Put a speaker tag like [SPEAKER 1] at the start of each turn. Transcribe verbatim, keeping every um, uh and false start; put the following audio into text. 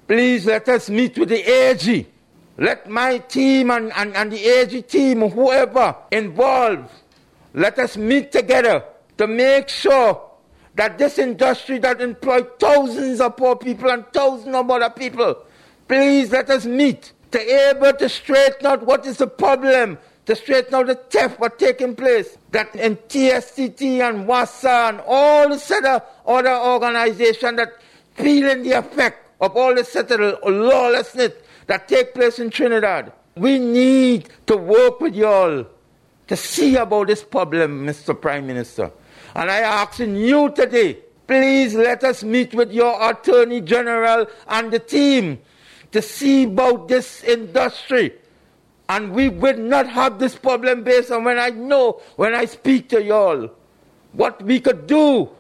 [SPEAKER 1] please let us meet with the A G. Let my team and, and, and the A G team, whoever involved, let us meet together to make sure that this industry that employs thousands of poor people and thousands of other people, please let us meet to able to straighten out what is the problem, to straighten out the theft what's taking place, that in T S T T and WASA and all the set of other organizations that feeling the effect of all the set of lawlessness that take place in Trinidad. We need to work with y'all to see about this problem, Mister Prime Minister. And I asking you today, please let us meet with your Attorney General and the team to see about this industry. And we will not have this problem based on when I know, when I speak to y'all, what we could do